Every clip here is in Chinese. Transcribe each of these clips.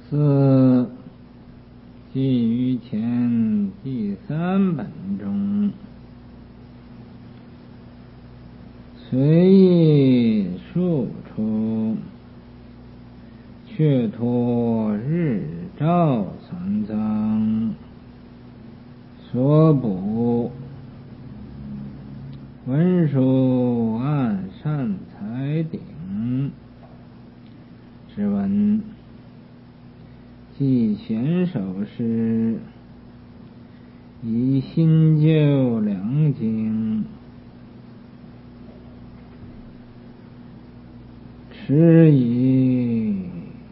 四记于前第三本中，随意数出，却托日照三藏所补，文殊按善财顶之文，即显手时，以新旧两经持以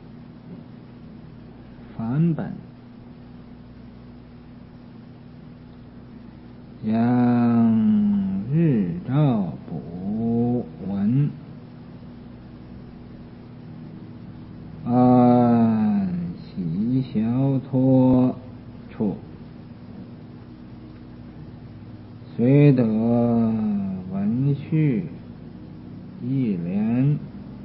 梵本，将日照补文按喜小托处，虽得文序一联，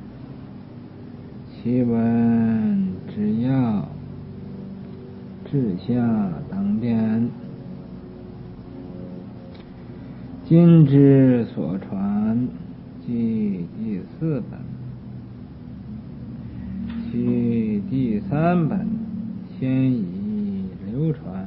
其文之要，志下当典。今之所传，即第四本，其第三本先已流传，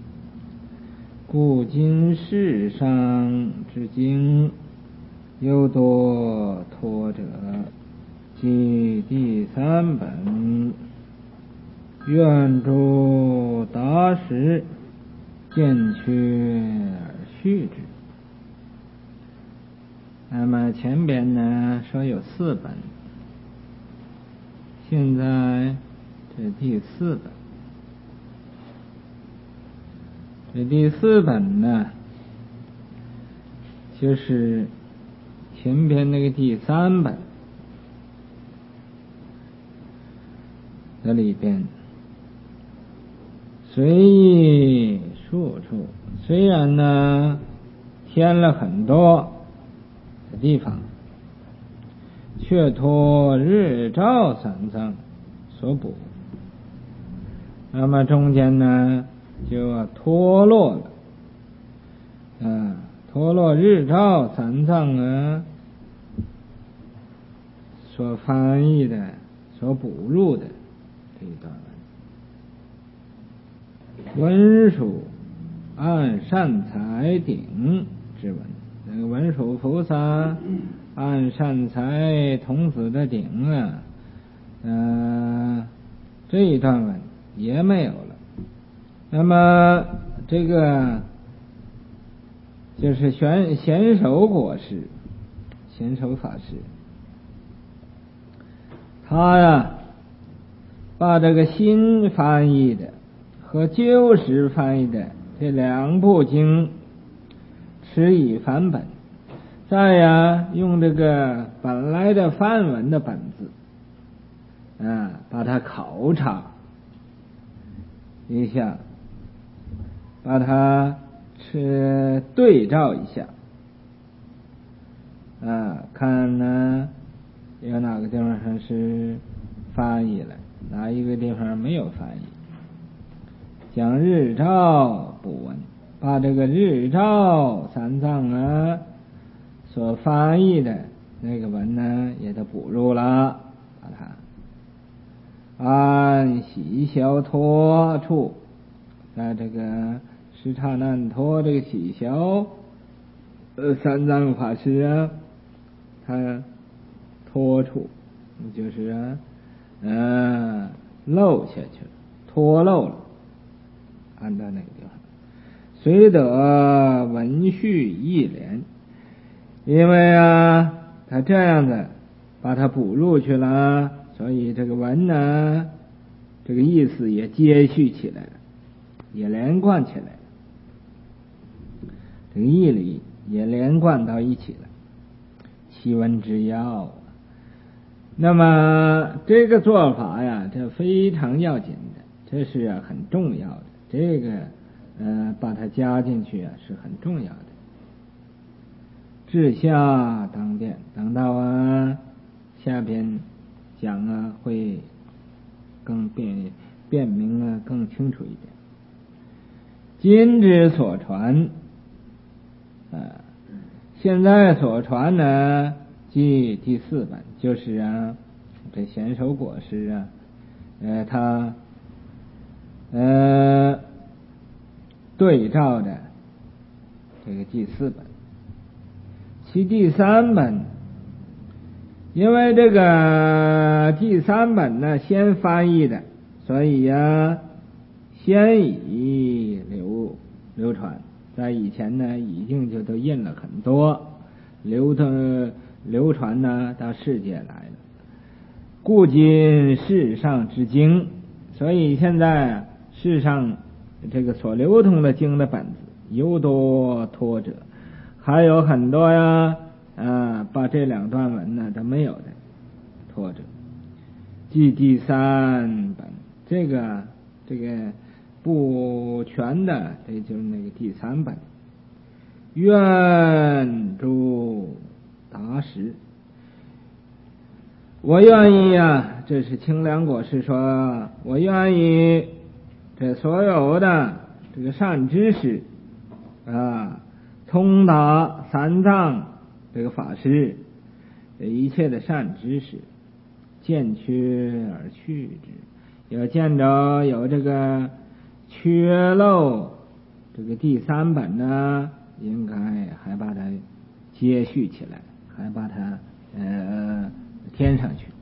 故今世上之经有多托者，即第三本愿诸大师见缺而续之。那么前边呢说有四本，现在这第四本，这第四本呢就是前边那个第三本的里边随意数处，虽然呢添了很多的地方，却托日照三藏所补。那么中间呢就脱落了，脱落日照三藏呢所翻译的、所补入的这一段文殊按善财顶之文，那个文殊菩萨按善财童子的顶这一段文也没有了。那么这个就是显手果师，显手法师，他把这个新翻译的和旧时翻译的这两部经持以梵本，再用这个本来的梵文的本子把它考察一下，把它对照一下，看呢有哪个地方是翻译了，哪一个地方没有翻译，将日照补文，把这个日照三藏所翻译的那个文呢也都补入了，把它按喜小托处，在这个时刹难托这个喜小三藏法师他托处就是漏下去了，脱漏了，按到那个地方，虽得文序一联，因为他这样的把它补入去了，所以这个文呢这个意思也接续起来了，也连贯起来了，这个义理也连贯到一起了，其文之要那么这个做法这非常要紧的，这是很重要的，这个把它加进去是很重要的。志下当典，等到下边讲会更辨明更清楚一点。今之所传现在所传呢，即第4本，就是这贤首果师他对照的这个第4本，其第3本，因为这个第3本呢先翻译的，所以先以流传，在以前呢已经就都印了很多，流传呢到世界来了，故今世上之经，所以现在世上这个所流通的经的本子尤多托者，还有很多把这2段文呢都没有的托者，即第3本，这个不全的，这就是那个第3本。愿诸达时，我愿意这是清凉果师说，我愿意这所有的这个善知识通达3藏这个法师，这一切的善知识，见缺而去之，要见着有这个缺漏，这个第3本呢应该还把它接续起来，还把它添上去。